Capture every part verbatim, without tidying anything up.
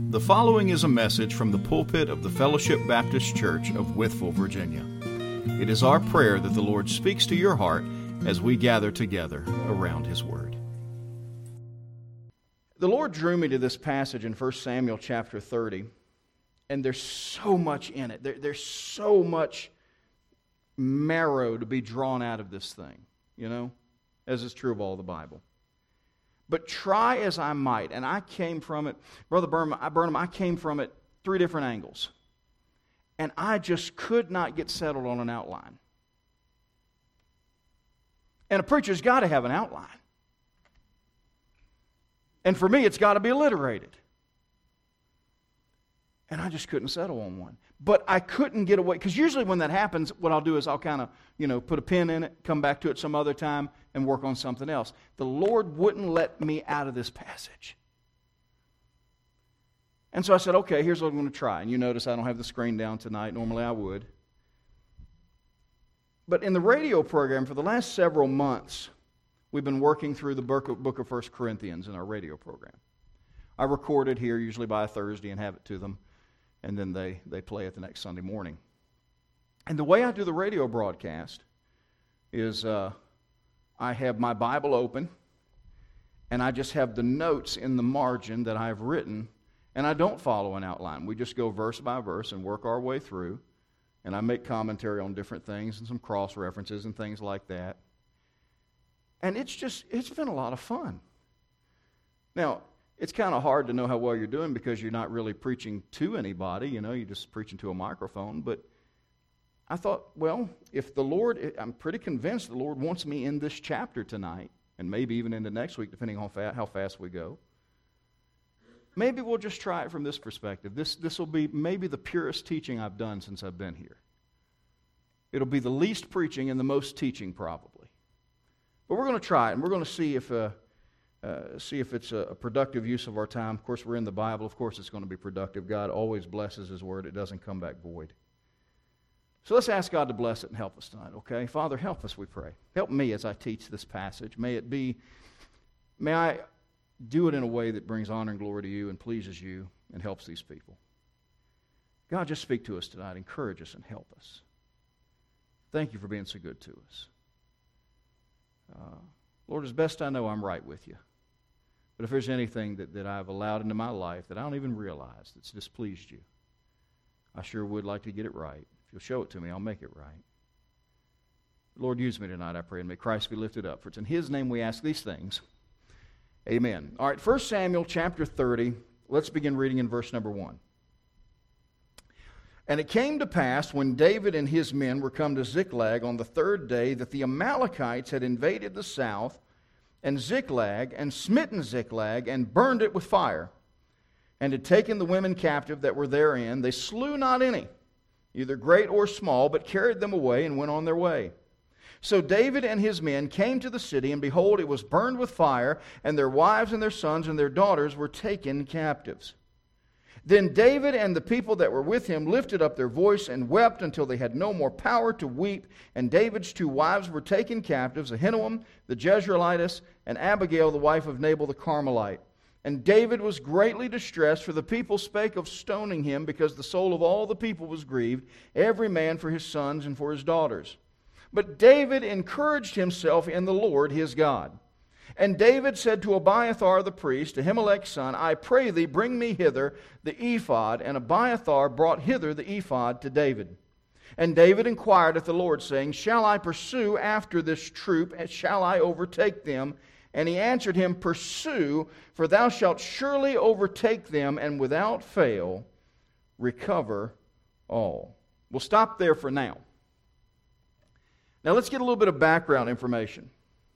The following is a message from the pulpit of the Fellowship Baptist Church of Wytheville, Virginia. It is our prayer that the Lord speaks to your heart as we gather together around His Word. The Lord drew me to this passage in First Samuel chapter thirty, and there's so much in it. There, there's so much marrow to be drawn out of this thing, you know, as is true of all the Bible. But try as I might, and I came from it, Brother Burnham, I, Burnham, I came from it three different angles. And I just could not get settled on an outline. And a preacher's got to have an outline. And for me, it's got to be alliterated. And I just couldn't settle on one. But I couldn't get away, because usually when that happens, what I'll do is I'll kind of, you know, put a pin in it, come back to it some other time, and work on something else. The Lord wouldn't let me out of this passage. And so I said, okay, here's what I'm going to try. And you notice I don't have the screen down tonight. Normally I would. But in the radio program for the last several months, we've been working through the book of, book of First Corinthians in our radio program. I record it here usually by a Thursday and have it to them. And then they, they play it the next Sunday morning. And the way I do the radio broadcast is uh, I have my Bible open, and I just have the notes in the margin that I've written, and I don't follow an outline. We just go verse by verse and work our way through, and I make commentary on different things and some cross-references and things like that. And it's just, it's been a lot of fun. Now, it's kind of hard to know how well you're doing because you're not really preaching to anybody, you know, you're just preaching to a microphone. But I thought, well, if the Lord, I'm pretty convinced the Lord wants me in this chapter tonight, and maybe even into next week, depending on fa- how fast we go. Maybe we'll just try it from this perspective. This this will be maybe the purest teaching I've done since I've been here. It'll be the least preaching and the most teaching, probably. But we're going to try it, and we're going to see if... Uh, Uh, see if it's a, a productive use of our time. Of course, we're in the Bible. Of course, it's going to be productive. God always blesses His Word. It doesn't come back void. So let's ask God to bless it and help us tonight, okay? Father, help us, we pray. Help me as I teach this passage. May it be, may I do it in a way that brings honor and glory to You and pleases You and helps these people. God, just speak to us tonight. Encourage us and help us. Thank You for being so good to us. Uh, Lord, as best I know, I'm right with You. But if there's anything that, that I've allowed into my life that I don't even realize that's displeased You, I sure would like to get it right. If You'll show it to me, I'll make it right. Lord, use me tonight, I pray, and may Christ be lifted up. For it's in His name we ask these things. Amen. All right, First Samuel chapter thirty. Let's begin reading in verse number one. And it came to pass, when David and his men were come to Ziklag on the third day, that the Amalekites had invaded the south, and Ziklag, and smitten Ziklag, and burned it with fire, and had taken the women captive that were therein. They slew not any, either great or small, but carried them away, and went on their way. So David and his men came to the city, and behold, it was burned with fire, and their wives and their sons and their daughters were taken captives. Then David and the people that were with him lifted up their voice and wept until they had no more power to weep. And David's two wives were taken captives, Ahinoam the Jezreelitess, and Abigail the wife of Nabal the Carmelite. And David was greatly distressed, for the people spake of stoning him, because the soul of all the people was grieved, every man for his sons and for his daughters. But David encouraged himself in the Lord his God. And David said to Abiathar the priest, Ahimelech's son, I pray thee, bring me hither the ephod. And Abiathar brought hither the ephod to David. And David inquired of the Lord, saying, Shall I pursue after this troop, and shall I overtake them? And he answered him, Pursue, for thou shalt surely overtake them, and without fail recover all. We'll stop there for now. Now let's get a little bit of background information.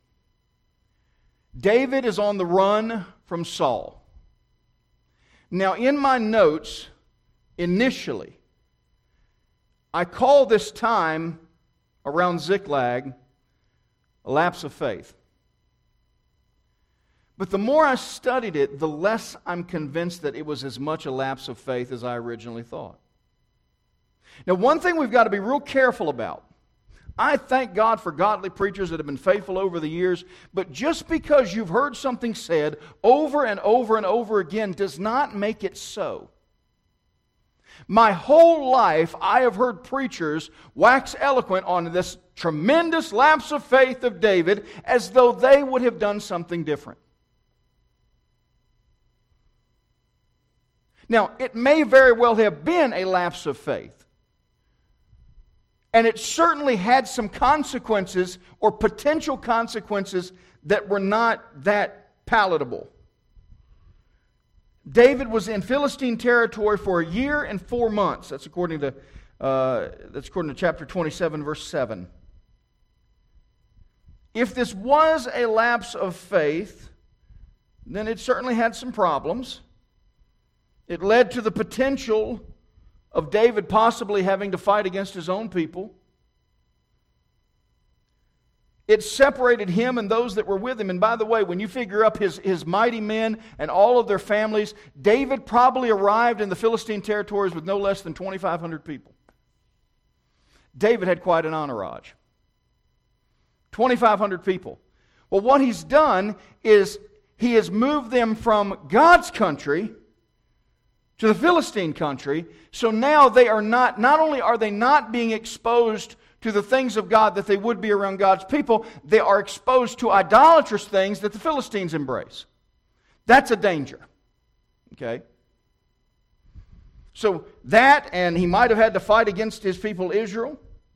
David is on the run from Saul. Now, in my notes, initially, I call this time around Ziklag a lapse of faith. But the more I studied it, the less I'm convinced that it was as much a lapse of faith as I originally thought. Now, one thing we've got to be real careful about. I thank God for godly preachers that have been faithful over the years, but just because you've heard something said over and over and over again does not make it so. My whole life, I have heard preachers wax eloquent on this tremendous lapse of faith of David as though they would have done something different. Now, it may very well have been a lapse of faith. And it certainly had some consequences or potential consequences that were not that palatable. David was in Philistine territory for a year and four months. That's according to uh, that's according to chapter twenty-seven, verse seven. If this was a lapse of faith, then it certainly had some problems. It led to the potential of David possibly having to fight against his own people. It separated him and those that were with him. And by the way, when you figure up his, his mighty men and all of their families, David probably arrived in the Philistine territories with no less than twenty-five hundred people. David had quite an entourage. twenty-five hundred people. Well, what he's done is he has moved them from God's country to the Philistine country. So now they are not, not only are they not being exposed to the things of God that they would be around God's people, they are exposed to idolatrous things that the Philistines embrace. That's a danger. Okay? So that, and he might have had to fight against his people Israel.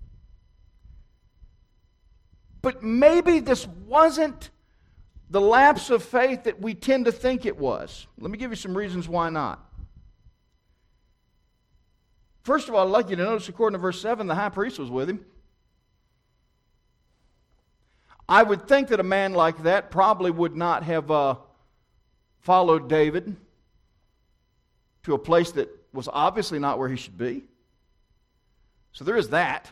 But maybe this wasn't the lapse of faith that we tend to think it was. Let me give you some reasons why not. First of all, I'd like you to notice, according to verse seven, the high priest was with him. I would think that a man like that probably would not have uh, followed David to a place that was obviously not where he should be. So there is that.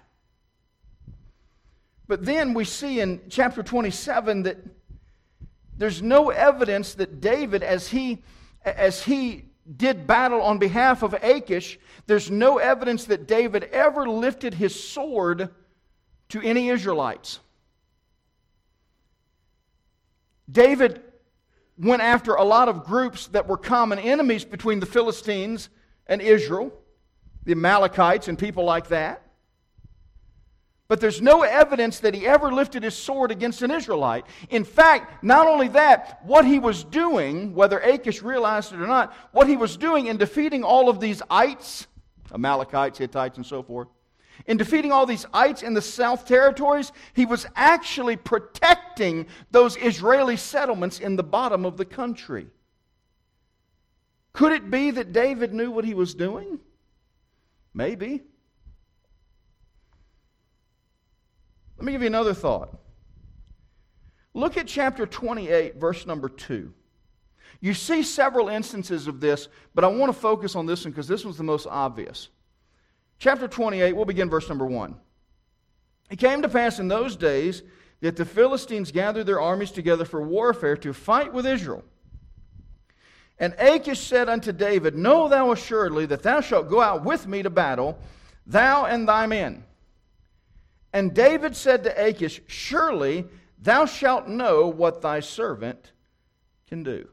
But then we see in chapter twenty-seven that there's no evidence that David, as he, as he did battle on behalf of Achish, there's no evidence that David ever lifted his sword to any Israelites. David went after a lot of groups that were common enemies between the Philistines and Israel, the Amalekites and people like that. But there's no evidence that he ever lifted his sword against an Israelite. In fact, not only that, what he was doing, whether Achish realized it or not, what he was doing in defeating all of these ites, Amalekites, Hittites, and so forth, in defeating all these ites in the south territories, he was actually protecting those Israeli settlements in the bottom of the country. Could it be that David knew what he was doing? Maybe. Let me give you another thought. Look at chapter twenty-eight, verse number two. You see several instances of this, but I want to focus on this one because this one's the most obvious. Chapter twenty-eight, we'll begin verse number one. It came to pass in those days that the Philistines gathered their armies together for warfare to fight with Israel. And Achish said unto David, Know thou assuredly that thou shalt go out with me to battle, thou and thy men. And David said to Achish, Surely thou shalt know what thy servant can do.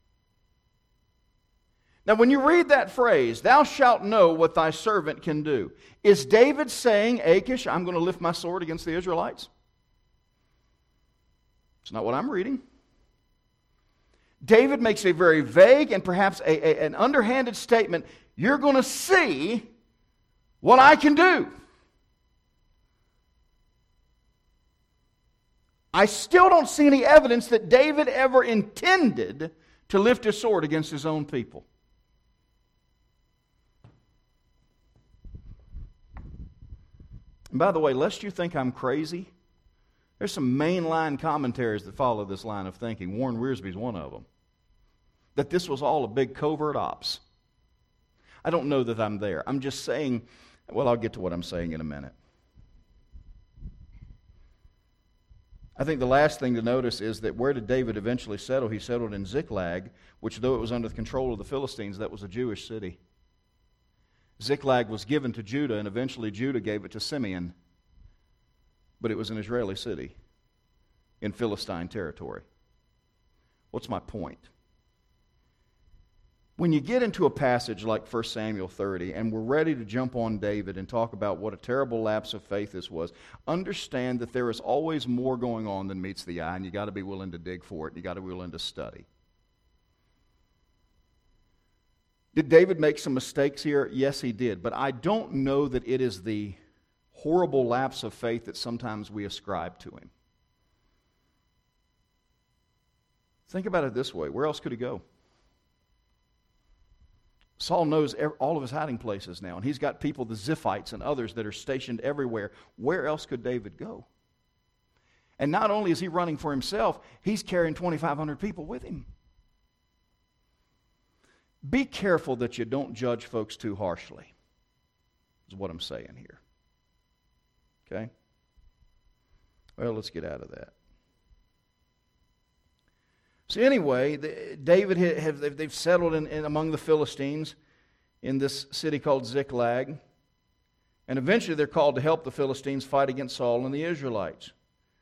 Now, when you read that phrase, thou shalt know what thy servant can do, is David saying, Achish, I'm going to lift my sword against the Israelites? It's not what I'm reading. David makes a very vague and perhaps a, a, an underhanded statement. You're going to see what I can do. I still don't see any evidence that David ever intended to lift his sword against his own people. And by the way, lest you think I'm crazy, there's some mainline commentaries that follow this line of thinking. Warren Wiersbe's one of them. That this was all a big covert ops. I don't know that I'm there. I'm just saying, well, I'll get to what I'm saying in a minute. I think the last thing to notice is that where did David eventually settle? He settled in Ziklag, which though it was under the control of the Philistines, that was a Jewish city. Ziklag was given to Judah, and eventually Judah gave it to Simeon. but it was an Israeli city in Philistine territory. What's my point? When you get into a passage like First Samuel thirty and we're ready to jump on David and talk about what a terrible lapse of faith this was, understand that there is always more going on than meets the eye, and you got to be willing to dig for it. You got to be willing to study. Did David make some mistakes here? Yes, he did. But I don't know that it is the horrible lapse of faith that sometimes we ascribe to him. Think about it this way. Where else could he go? Saul knows all of his hiding places now, and he's got people, the Ziphites and others, that are stationed everywhere. Where else could David go? And not only is he running for himself, he's carrying twenty-five hundred people with him. Be careful that you don't judge folks too harshly, is what I'm saying here. Okay? Well, let's get out of that. So anyway, the, David, have, they've settled in, in among the Philistines in this city called Ziklag. And eventually they're called to help the Philistines fight against Saul and the Israelites.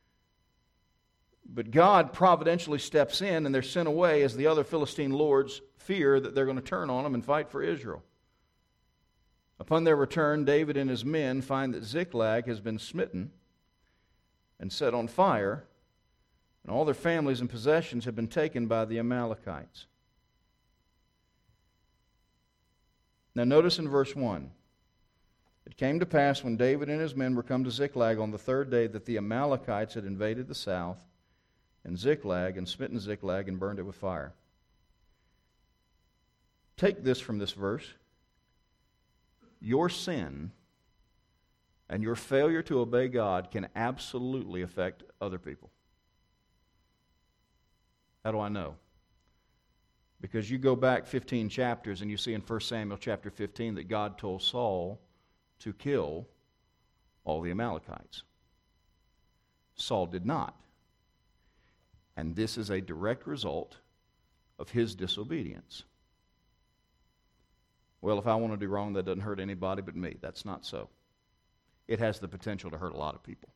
But God providentially steps in, and they're sent away as the other Philistine lords fear that they're going to turn on them and fight for Israel. Upon their return, David and his men find that Ziklag has been smitten and set on fire, and all their families and possessions have been taken by the Amalekites. Now notice in verse one, it came to pass when David and his men were come to Ziklag on the third day that the Amalekites had invaded the south and Ziklag and smitten Ziklag and burned it with fire. Take this from this verse. Your sin and your failure to obey God can absolutely affect other people. How do I know? Because you go back fifteen chapters and you see in First Samuel chapter fifteen that God told Saul to kill all the Amalekites. Saul did not. And this is a direct result of his disobedience. Well, if I want to do wrong, that doesn't hurt anybody but me. That's not so. It has the potential to hurt a lot of people.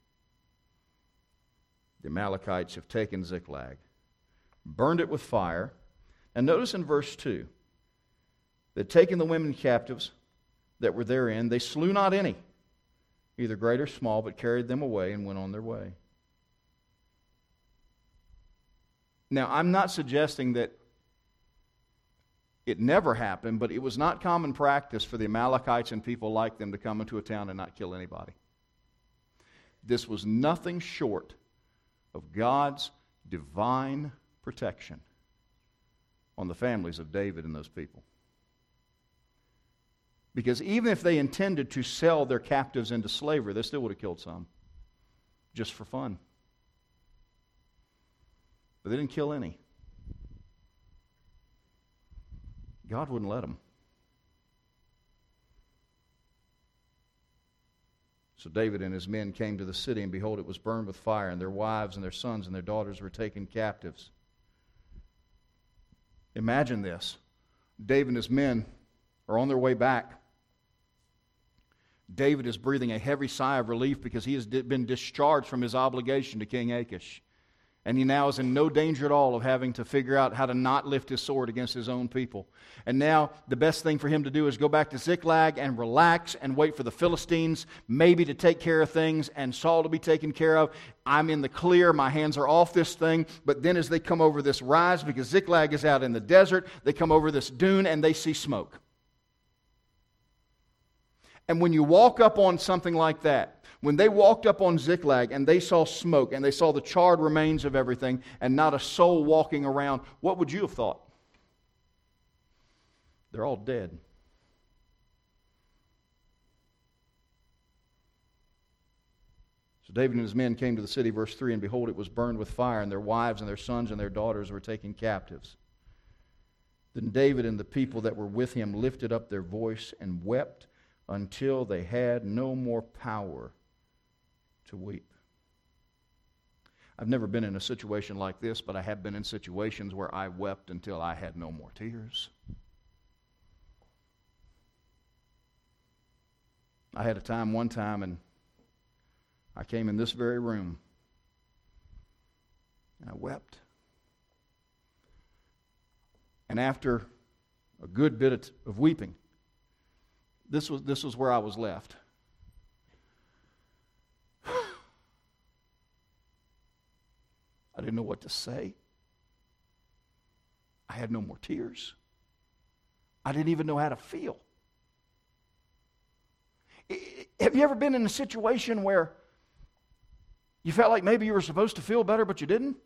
The Amalekites have taken Ziklag, burned it with fire. And notice in verse two, they'd taken the women captives that were therein. They slew not any, either great or small, but carried them away and went on their way. Now, I'm not suggesting that it never happened, but it was not common practice for the Amalekites and people like them to come into a town and not kill anybody. This was nothing short of God's divine protection on the families of David and those people. Because even if they intended to sell their captives into slavery, they still would have killed some, just for fun. But they didn't kill any. God wouldn't let them. So David and his men came to the city, and behold, it was burned with fire, and their wives and their sons and their daughters were taken captives. Imagine this. David and his men are on their way back. David is breathing a heavy sigh of relief because he has been discharged from his obligation to King Achish. And he now is in no danger at all of having to figure out how to not lift his sword against his own people. And now the best thing for him to do is go back to Ziklag and relax and wait for the Philistines maybe to take care of things and Saul to be taken care of. I'm in the clear. My hands are off this thing. But then as they come over this rise, because Ziklag is out in the desert, they come over this dune and they see smoke. And when you walk up on something like that, when they walked up on Ziklag and they saw smoke and they saw the charred remains of everything and not a soul walking around, what would you have thought? They're all dead. So David and his men came to the city, verse three, and behold, it was burned with fire, and their wives and their sons and their daughters were taken captives. Then David and the people that were with him lifted up their voice and wept until they had no more power to weep. I've never been in a situation like this, but I have been in situations where I wept until I had no more tears. I had a time one time, and I came in this very room and I wept. And after a good bit of weeping, this was, this was where I was left. I didn't know what to say. I had no more tears. I didn't even know how to feel. Have you ever been in a situation where you felt like maybe you were supposed to feel better, but you didn't?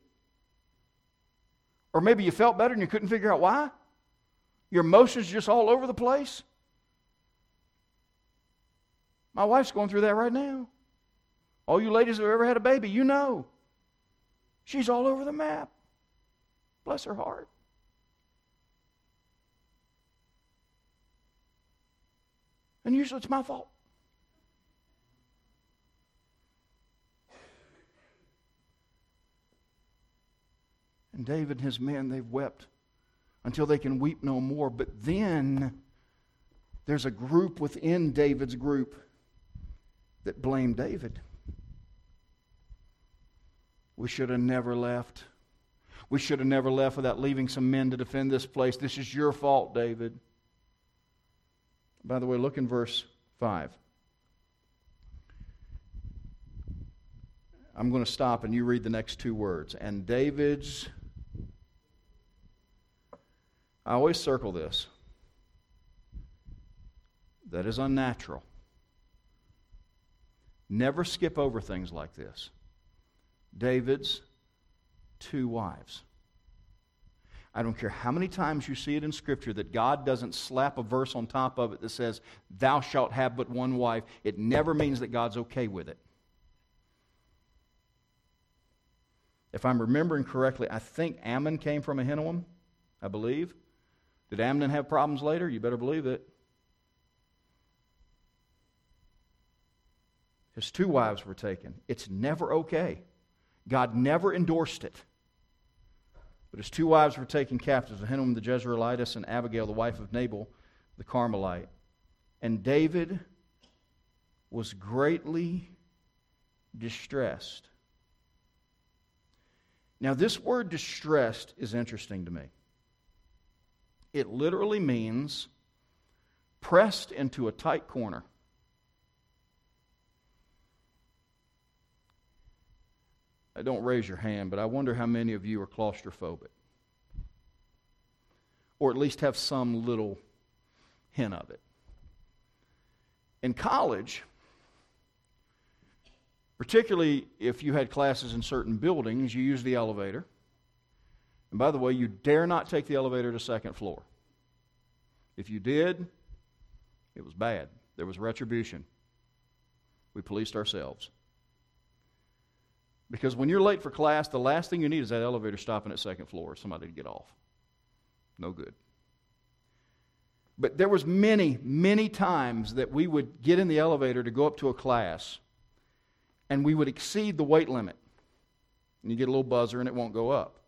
Or maybe you felt better and you couldn't figure out why? Your emotions just all over the place? My wife's going through that right now. All you ladies that have ever had a baby, you know. She's all over the map. Bless her heart. And usually it's my fault. And David and his men, they've wept until they can weep no more. But then there's a group within David's group that blame David. We should have never left. We should have never left without leaving some men to defend this place. This is your fault, David. By the way, look in verse five. I'm going to stop and you read the next two words. And David's... I always circle this. That is unnatural. Never skip over things like this. David's two wives. I don't care how many times you see it in Scripture that God doesn't slap a verse on top of it that says, thou shalt have but one wife. It never means that God's okay with it. If I'm remembering correctly, I think Ammon came from Ahinoam, I believe. Did Amnon have problems later? You better believe it. His two wives were taken. It's never okay. God never endorsed it. But his two wives were taken captives, Ahinoam the Jezreelitess and Abigail, the wife of Nabal the Carmelite. And David was greatly distressed. Now, this word distressed is interesting to me. It literally means pressed into a tight corner. I don't raise your hand, but I wonder how many of you are claustrophobic. Or at least have some little hint of it. In college, particularly if you had classes in certain buildings, you use the elevator. And by the way, you dare not take the elevator to second floor. If you did, it was bad. There was retribution. We policed ourselves. Because when you're late for class, the last thing you need is that elevator stopping at second floor, somebody to get off. No good. But there was many, many times that we would get in the elevator to go up to a class, and we would exceed the weight limit. And you get a little buzzer and it won't go up.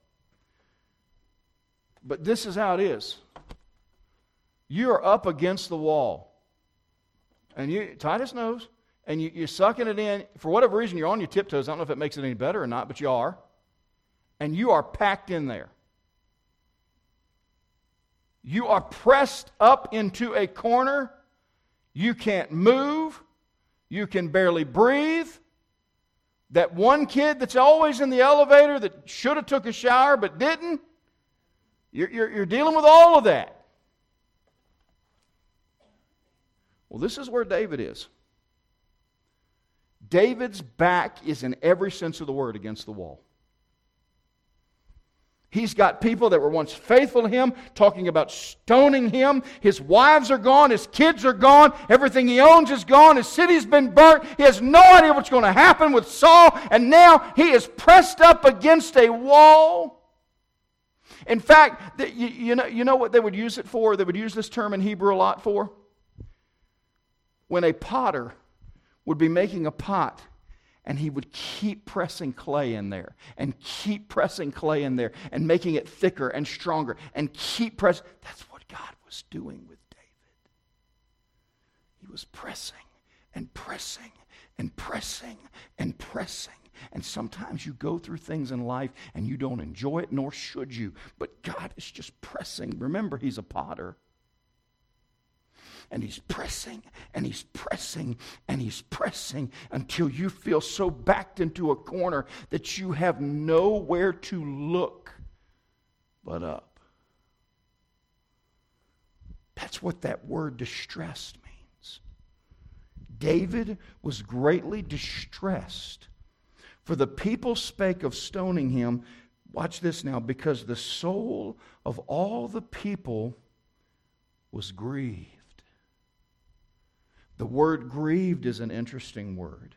But this is how it is. You are up against the wall. And you, Titus knows, and you, you're sucking it in. For whatever reason, you're on your tiptoes. I don't know if it makes it any better or not, but you are. And you are packed in there. You are pressed up into a corner. You can't move. You can barely breathe. That one kid that's always in the elevator that should have took a shower but didn't, you're, you're, you're dealing with all of that. Well, this is where David is. David's back is in every sense of the word against the wall. He's got people that were once faithful to him talking about stoning him. His wives are gone. His kids are gone. Everything he owns is gone. His city's been burnt. He has no idea what's going to happen with Saul. And now he is pressed up against a wall. In fact, you, you know, you know what they would use it for? They would use this term in Hebrew a lot for? When a potter would be making a pot, and he would keep pressing clay in there, and keep pressing clay in there, and making it thicker and stronger, and keep pressing. That's what God was doing with David. He was pressing and pressing and pressing and pressing. And sometimes you go through things in life and you don't enjoy it, nor should you. But God is just pressing. Remember, He's a potter. And He's pressing, and He's pressing, and He's pressing until you feel so backed into a corner that you have nowhere to look but up. That's what that word distressed means. David was greatly distressed, for the people spake of stoning him. Watch this now, because the soul of all the people was grieved. The word grieved is an interesting word.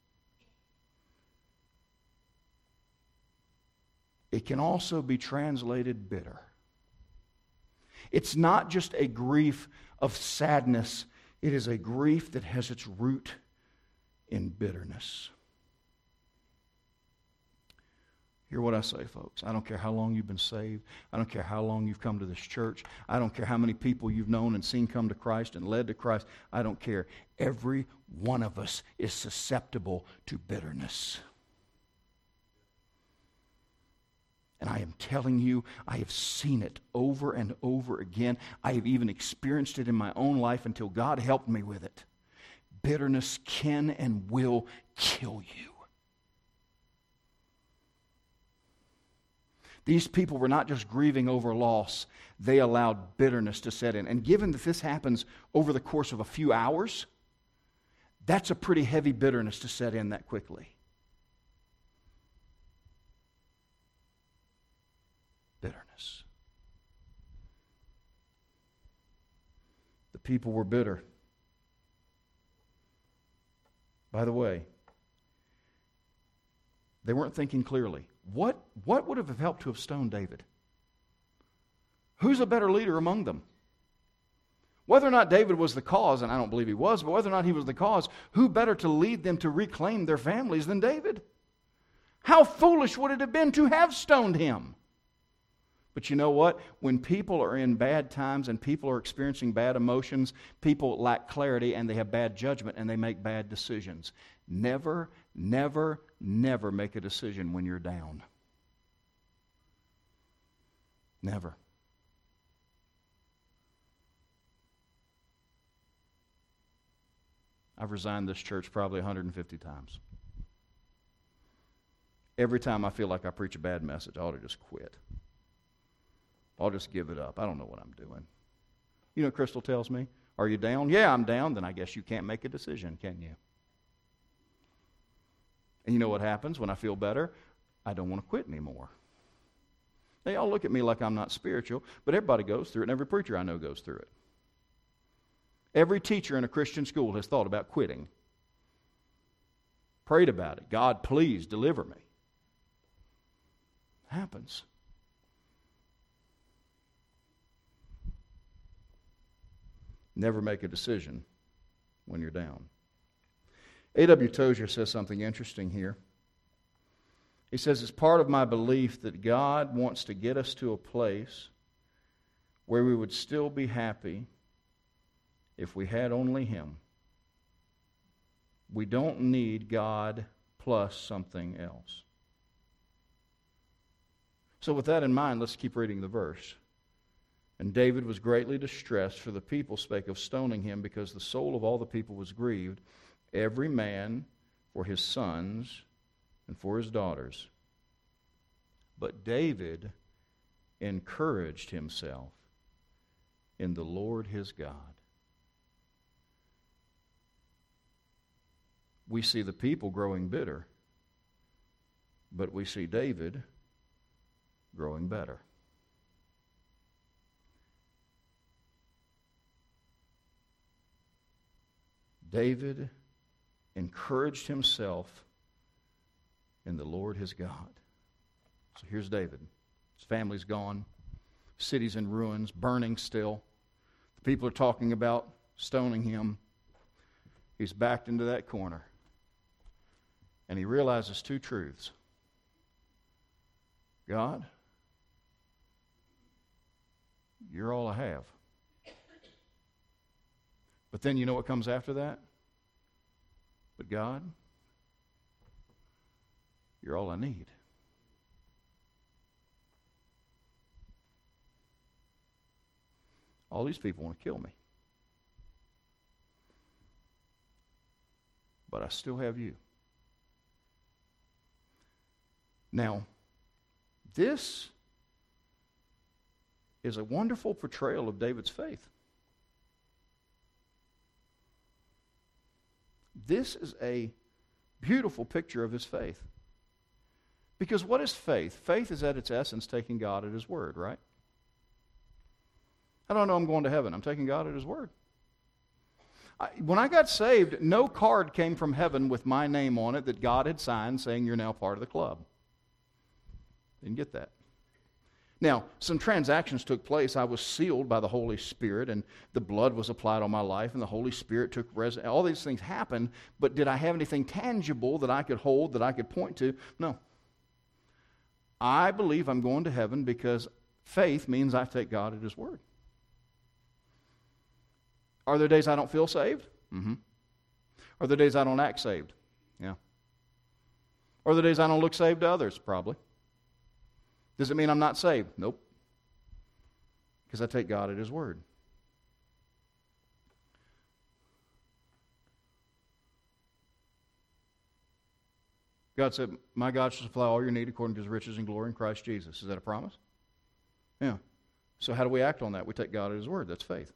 It can also be translated bitter. It's not just a grief of sadness. It is a grief that has its root in bitterness. Hear what I say, folks. I don't care how long you've been saved. I don't care how long you've come to this church. I don't care how many people you've known and seen come to Christ and led to Christ. I don't care. Every one of us is susceptible to bitterness. And I am telling you, I have seen it over and over again. I have even experienced it in my own life until God helped me with it. Bitterness can and will kill you. These people were not just grieving over loss, they allowed bitterness to set in. And given that this happens over the course of a few hours, that's a pretty heavy bitterness to set in that quickly. Bitterness. The people were bitter. By the way, they weren't thinking clearly. What, what would have helped to have stoned David? Who's a better leader among them? Whether or not David was the cause, and I don't believe he was, but whether or not he was the cause, who better to lead them to reclaim their families than David? How foolish would it have been to have stoned him? But you know what? When people are in bad times and people are experiencing bad emotions, people lack clarity and they have bad judgment and they make bad decisions. Never, never, never make a decision when you're down. Never. I've resigned this church probably one hundred fifty times. Every time I feel like I preach a bad message, I ought to just quit. I'll just give it up. I don't know what I'm doing. You know, Crystal tells me, are you down? Yeah, I'm down. Then I guess you can't make a decision, can you? And you know what happens when I feel better? I don't want to quit anymore. They all look at me like I'm not spiritual, but everybody goes through it, and every preacher I know goes through it. Every teacher in a Christian school has thought about quitting. Prayed about it. God, please deliver me. It happens. Never make a decision when you're down. A W Tozer says something interesting here. He says, it's part of my belief that God wants to get us to a place where we would still be happy if we had only Him. We don't need God plus something else. So with that in mind, let's keep reading the verse. And David was greatly distressed, for the people spake of stoning him, because the soul of all the people was grieved, every man for his sons and for his daughters. But David encouraged himself in the Lord his God. We see the people growing bitter, but we see David growing better. David encouraged himself in the Lord his God. So here's David. His family's gone. City's in ruins, burning still. The people are talking about stoning him. He's backed into that corner. And he realizes two truths. God, you're all I have. But then you know what comes after that? But God, you're all I need. All these people want to kill me. But I still have you. Now, this is a wonderful portrayal of David's faith. This is a beautiful picture of his faith. Because what is faith? Faith is at its essence taking God at His word, right? I don't know I'm going to heaven. I'm taking God at His word. I, when I got saved, no card came from heaven with my name on it that God had signed saying you're now part of the club. Didn't get that. Now, some transactions took place. I was sealed by the Holy Spirit, and the blood was applied on my life, and the Holy Spirit took residence. All these things happened, but did I have anything tangible that I could hold, that I could point to? No. I believe I'm going to heaven because faith means I take God at His word. Are there days I don't feel saved? Mm-hmm. Are there days I don't act saved? Yeah. Are there days I don't look saved to others? Probably. Does it mean I'm not saved? Nope. Because I take God at His word. God said, my God shall supply all your need according to His riches and glory in Christ Jesus. Is that a promise? Yeah. So how do we act on that? We take God at His word. That's faith.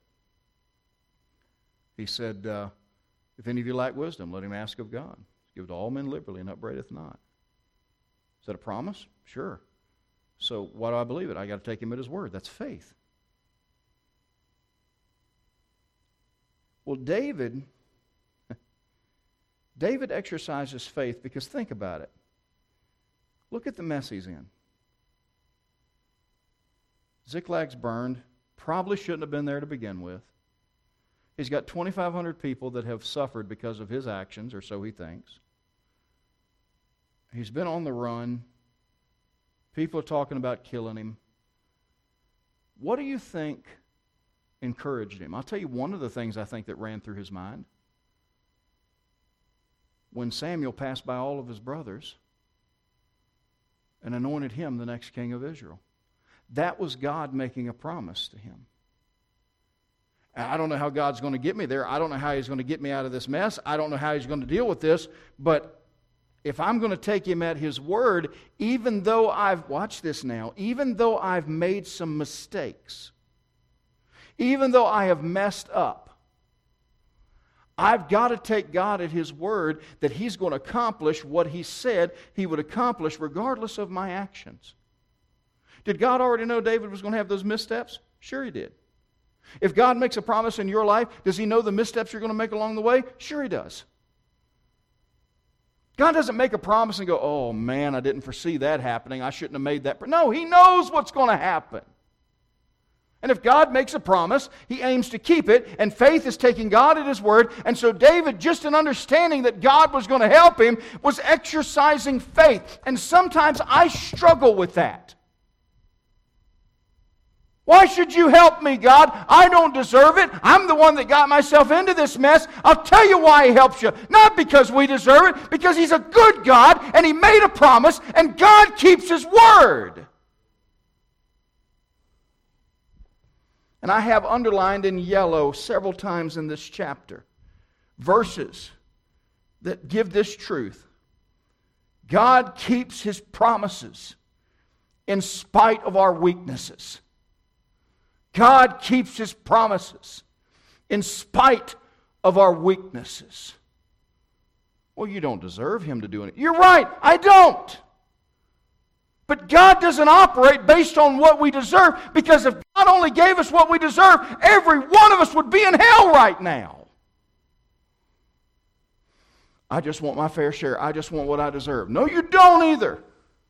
He said, uh, if any of you lack wisdom, let him ask of God. Give to all men liberally and upbraideth not. Is that a promise? Sure. So why do I believe it? I got to take Him at His word. That's faith. Well, David, David exercises faith because think about it. Look at the mess he's in. Ziklag's burned. Probably shouldn't have been there to begin with. He's got twenty-five hundred people that have suffered because of his actions, or so he thinks. He's been on the run. People are talking about killing him. What do you think encouraged him? I'll tell you one of the things I think that ran through his mind. When Samuel passed by all of his brothers and anointed him the next king of Israel. That was God making a promise to him. I don't know how God's going to get me there. I don't know how He's going to get me out of this mess. I don't know how He's going to deal with this. But if I'm going to take Him at His word, even though I've, watch this now, even though I've made some mistakes, even though I have messed up, I've got to take God at His word that He's going to accomplish what He said He would accomplish regardless of my actions. Did God already know David was going to have those missteps? Sure He did. If God makes a promise in your life, does He know the missteps you're going to make along the way? Sure He does. God doesn't make a promise and go, oh man, I didn't foresee that happening. I shouldn't have made that. No, He knows what's going to happen. And if God makes a promise, He aims to keep it, and faith is taking God at His word. And so David, just in understanding that God was going to help him, was exercising faith. And sometimes I struggle with that. Why should you help me, God? I don't deserve it. I'm the one that got myself into this mess. I'll tell you why He helps you. Not because we deserve it, because He's a good God, and He made a promise, and God keeps His word. And I have underlined in yellow several times in this chapter verses that give this truth. God keeps His promises in spite of our weaknesses. God keeps His promises in spite of our weaknesses. Well, you don't deserve Him to do anything. You're right, I don't. But God doesn't operate based on what we deserve, because if God only gave us what we deserve, every one of us would be in hell right now. I just want my fair share. I just want what I deserve. No, you don't either.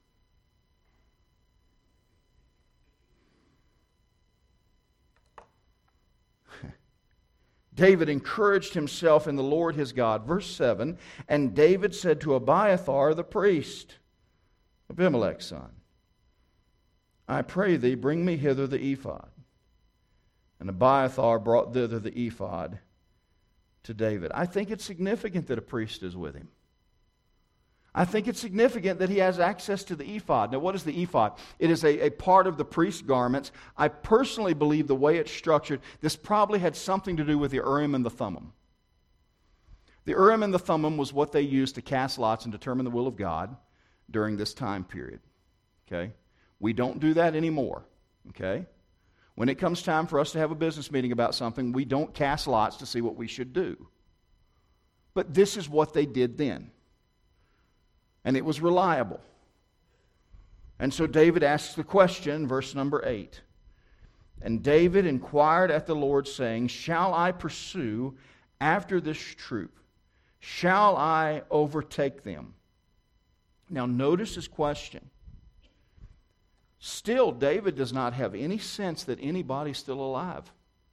David encouraged himself in the Lord his God. Verse seven, and David said to Abiathar the priest, Abimelech's son, I pray thee, bring me hither the ephod. And Abiathar brought thither the ephod, to David. I think it's significant that a priest is with him. I think it's significant that he has access to the ephod. Now, what is the ephod? It is a, a part of the priest's garments. I personally believe the way it's structured, this probably had something to do with the Urim and the Thummim. The Urim and the Thummim was what they used to cast lots and determine the will of God during this time period. Okay? We don't do that anymore. Okay? When it comes time for us to have a business meeting about something, we don't cast lots to see what we should do. But this is what they did then. And it was reliable. And so David asks the question, verse number eight. And David inquired at the Lord, saying, shall I pursue after this troop? Shall I overtake them? Now notice his question. Still, David does not have any sense that anybody's still alive.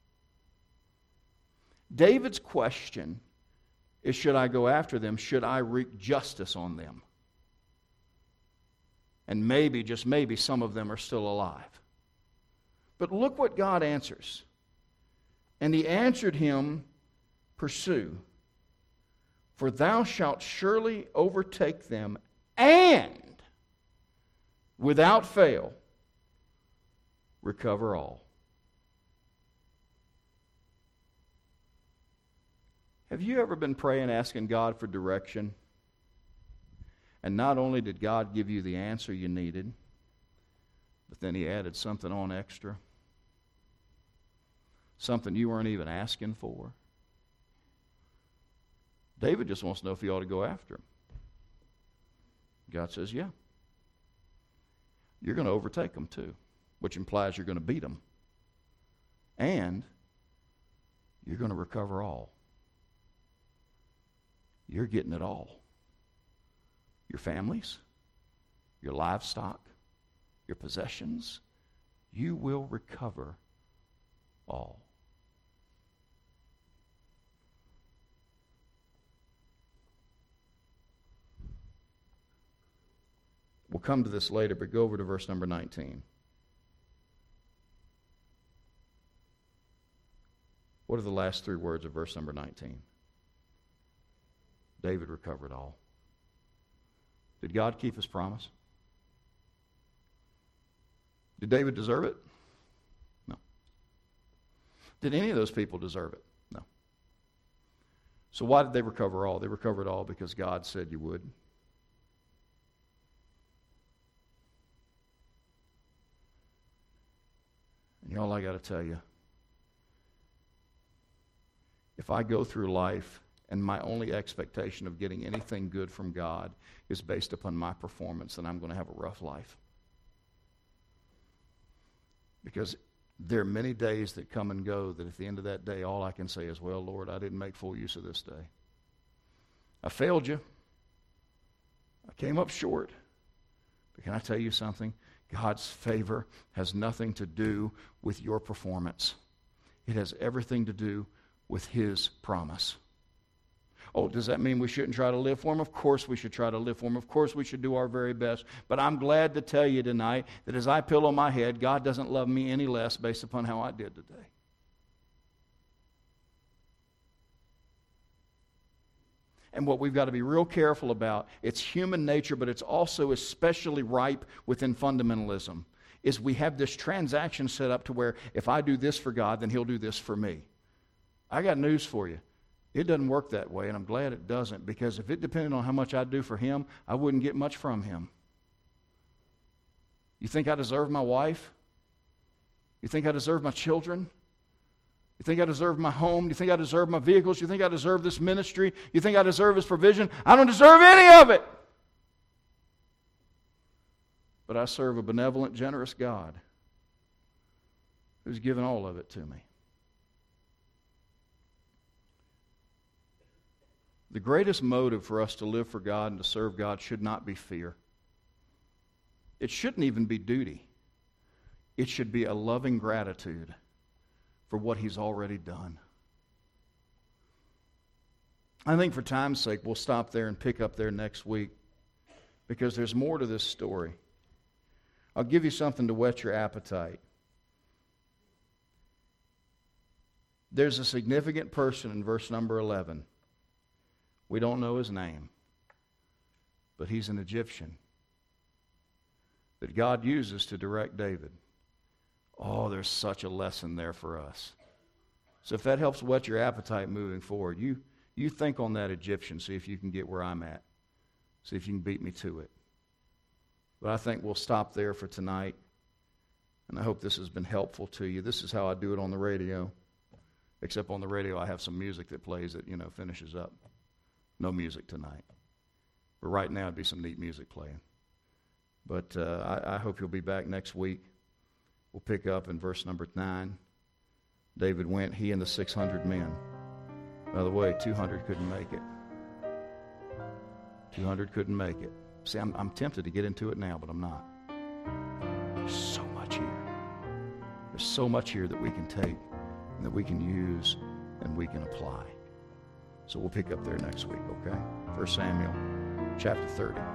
David's question is, should I go after them? Should I wreak justice on them? And maybe, just maybe, some of them are still alive. But look what God answers. And he answered him, pursue, for thou shalt surely overtake them, and without fail recover all. Have you ever been praying, asking God for direction? And not only did God give you the answer you needed, but then he added something on extra. Something you weren't even asking for. David just wants to know if he ought to go after him. God says, yeah. You're going to overtake them too, which implies you're going to beat them. And you're going to recover all. You're getting it all. Your families, your livestock, your possessions, you will recover all. We'll come to this later, but go over to verse number nineteen. What are the last three words of verse number nineteen? David recovered all. Did God keep his promise? Did David deserve it? No. Did any of those people deserve it? No. So why did they recover all? They recovered all because God said you would. And y'all, I got to tell you, if I go through life and my only expectation of getting anything good from God is based upon my performance, then I'm going to have a rough life. Because there are many days that come and go that at the end of that day, all I can say is, well, Lord, I didn't make full use of this day. I failed you. I came up short. But can I tell you something? God's favor has nothing to do with your performance. It has everything to do with his promise. Oh, does that mean we shouldn't try to live for him? Of course we should try to live for him. Of course we should do our very best. But I'm glad to tell you tonight that as I pillow my head, God doesn't love me any less based upon how I did today. And what we've got to be real careful about, it's human nature, but it's also especially ripe within fundamentalism, is we have this transaction set up to where if I do this for God, then he'll do this for me. I got news for you. It doesn't work that way, and I'm glad it doesn't, because if it depended on how much I do for him, I wouldn't get much from him. You think I deserve my wife? You think I deserve my children? You think I deserve my home? You think I deserve my vehicles? You think I deserve this ministry? You think I deserve his provision? I don't deserve any of it. But I serve a benevolent, generous God who's given all of it to me. The greatest motive for us to live for God and to serve God should not be fear. It shouldn't even be duty. It should be a loving gratitude for what he's already done. I think for time's sake, we'll stop there and pick up there next week, because there's more to this story. I'll give you something to whet your appetite. There's a significant person in verse number eleven. We don't know his name, but he's an Egyptian that God uses to direct David. Oh, there's such a lesson there for us. So if that helps whet your appetite moving forward, you, you think on that Egyptian, see if you can get where I'm at. See if you can beat me to it. But I think we'll stop there for tonight. And I hope this has been helpful to you. This is how I do it on the radio. Except on the radio I have some music that plays that, you know, finishes up. No music tonight. But right now it'd be some neat music playing. But uh, I, I hope you'll be back next week. We'll pick up in verse number nine. David went, he and the six hundred men. By the way, two hundred couldn't make it. two hundred couldn't make it. See, I'm, I'm tempted to get into it now, but I'm not. There's so much here. There's so much here that we can take and that we can use and we can apply. So we'll pick up there next week, okay? First Samuel chapter thirty.